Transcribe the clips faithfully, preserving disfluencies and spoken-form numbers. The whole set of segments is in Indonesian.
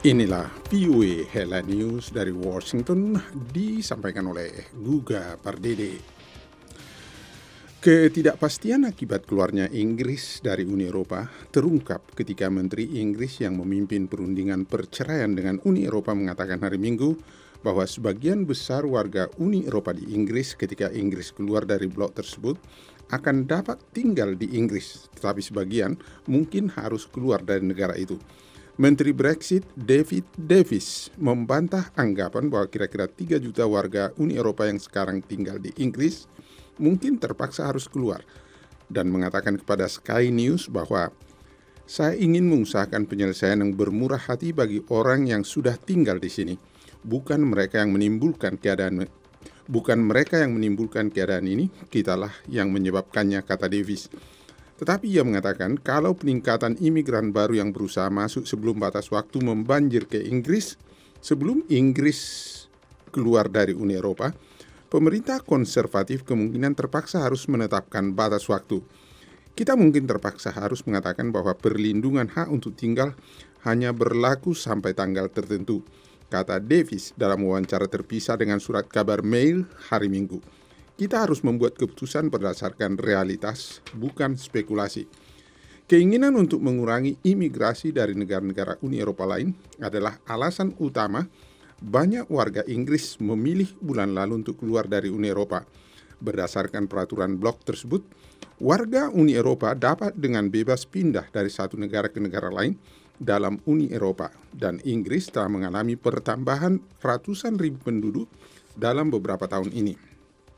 Inilah V O A Headline News dari Washington, disampaikan oleh Guga Pardede. Ketidakpastian akibat keluarnya Inggris dari Uni Eropa terungkap ketika Menteri Inggris yang memimpin perundingan perceraian dengan Uni Eropa mengatakan hari Minggu bahwa sebagian besar warga Uni Eropa di Inggris ketika Inggris keluar dari blok tersebut akan dapat tinggal di Inggris, tetapi sebagian mungkin harus keluar dari negara itu. Menteri Brexit David Davis membantah anggapan bahwa kira-kira tiga juta warga Uni Eropa yang sekarang tinggal di Inggris mungkin terpaksa harus keluar, dan mengatakan kepada Sky News bahwa saya ingin mengusahakan penyelesaian yang bermurah hati bagi orang yang sudah tinggal di sini, bukan mereka yang menimbulkan keadaan bukan mereka yang menimbulkan keadaan ini, kitalah yang menyebabkannya, kata Davis. Tetapi ia mengatakan kalau peningkatan imigran baru yang berusaha masuk sebelum batas waktu membanjir ke Inggris, sebelum Inggris keluar dari Uni Eropa, pemerintah konservatif kemungkinan terpaksa harus menetapkan batas waktu. Kita mungkin terpaksa harus mengatakan bahwa perlindungan hak untuk tinggal hanya berlaku sampai tanggal tertentu, kata Davis dalam wawancara terpisah dengan surat kabar Mail hari Minggu. Kita harus membuat keputusan berdasarkan realitas, bukan spekulasi. Keinginan untuk mengurangi imigrasi dari negara-negara Uni Eropa lain adalah alasan utama banyak warga Inggris memilih bulan lalu untuk keluar dari Uni Eropa. Berdasarkan peraturan blok tersebut, warga Uni Eropa dapat dengan bebas pindah dari satu negara ke negara lain dalam Uni Eropa, dan Inggris telah mengalami pertambahan ratusan ribu penduduk dalam beberapa tahun ini.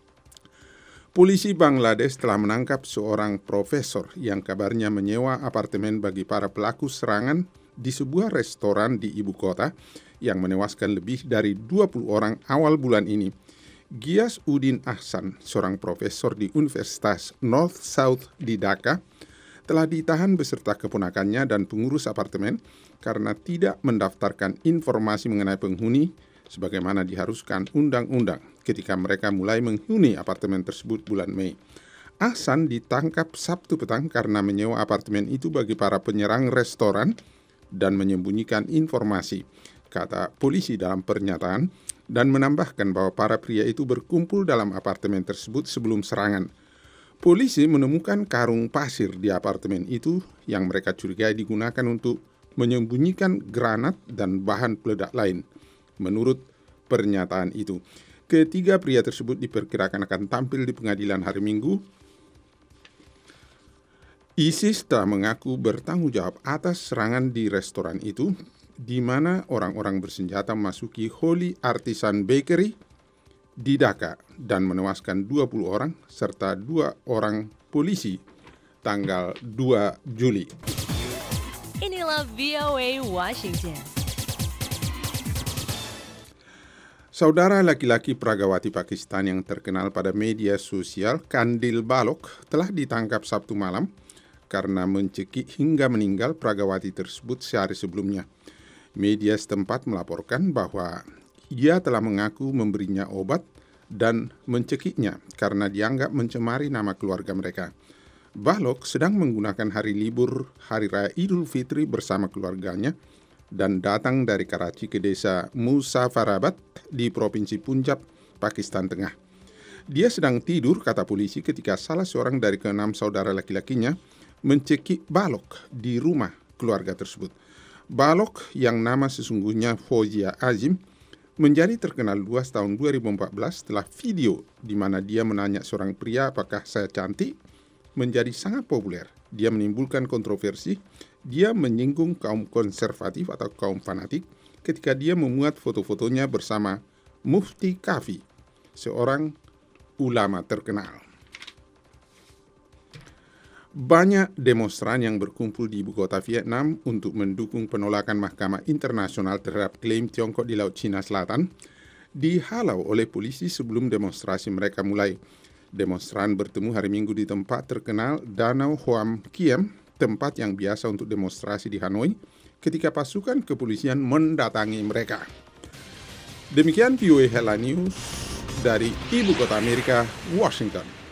Polisi Bangladesh telah menangkap seorang profesor yang kabarnya menyewa apartemen bagi para pelaku serangan di sebuah restoran di ibu kota yang menewaskan lebih dari dua puluh orang awal bulan ini. Giyas Uddin Ahsan, seorang profesor di Universitas North South di Dhaka, telah ditahan beserta keponakannya dan pengurus apartemen karena tidak mendaftarkan informasi mengenai penghuni sebagaimana diharuskan undang-undang ketika mereka mulai menghuni apartemen tersebut bulan Mei. Ahsan ditangkap Sabtu petang karena menyewa apartemen itu bagi para penyerang restoran dan menyembunyikan informasi, kata polisi dalam pernyataan, dan menambahkan bahwa para pria itu berkumpul dalam apartemen tersebut sebelum serangan. Polisi menemukan karung pasir di apartemen itu yang mereka curigai digunakan untuk menyembunyikan granat dan bahan peledak lain, menurut pernyataan itu. Ketiga pria tersebut diperkirakan akan tampil di pengadilan hari Minggu. ISIS telah mengaku bertanggung jawab atas serangan di restoran itu, di mana orang-orang bersenjata memasuki Holy Artisan Bakery di Dhaka dan menewaskan dua puluh orang serta dua orang polisi tanggal dua Juli. Inilah V O A Washington. Saudara laki-laki pragawati Pakistan yang terkenal pada media sosial, Kandil Balok, telah ditangkap Sabtu malam karena mencekik hingga meninggal pragawati tersebut sehari sebelumnya. Media setempat melaporkan bahwa ia telah mengaku memberinya obat dan mencekiknya karena dianggap mencemari nama keluarga mereka. Balok sedang menggunakan hari libur Hari Raya Idul Fitri bersama keluarganya dan datang dari Karachi ke desa Muzaffarabad di Provinsi Punjab, Pakistan Tengah. Dia sedang tidur, kata polisi, ketika salah seorang dari keenam saudara laki-lakinya mencekik Balok di rumah keluarga tersebut. Balok, yang nama sesungguhnya Fozia Azim, menjadi terkenal luas tahun dua ribu empat belas setelah video di mana dia menanya seorang pria apakah saya cantik menjadi sangat populer. Dia menimbulkan kontroversi. Dia menyinggung kaum konservatif atau kaum fanatik ketika dia memuat foto-fotonya bersama Mufti Kafi, seorang ulama terkenal. Banyak demonstran yang berkumpul di ibu kota Vietnam untuk mendukung penolakan Mahkamah Internasional terhadap klaim Tiongkok di Laut Cina Selatan dihalau oleh polisi sebelum demonstrasi mereka mulai. Demonstran bertemu hari Minggu di tempat terkenal Danau Hoam Kiem, tempat yang biasa untuk demonstrasi di Hanoi, ketika pasukan kepolisian mendatangi mereka. Demikian V O A Headline News dari Ibu Kota Amerika, Washington.